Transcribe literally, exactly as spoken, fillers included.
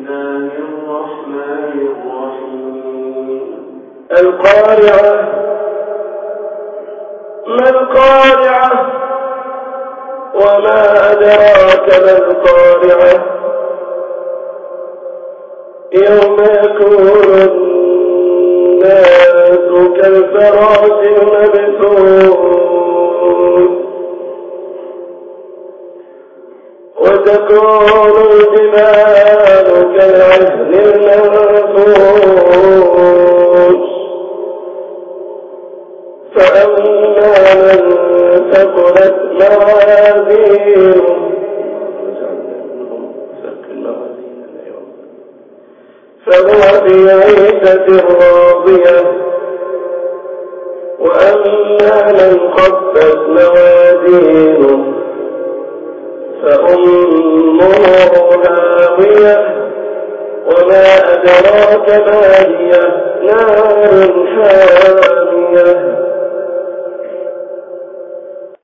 الله الرحمن الرحيم. القارعة. ما القارعة؟ وما أدراك ما القارعة؟ يوم يكون الناس كالفراش المبثوث وتكون الجبال كالعهن المنفوش فأما من ثقلت موازينه فهو في عيشة راضية وأما من خفت موازينه فأمه هاوية وما أدراك ما هي نار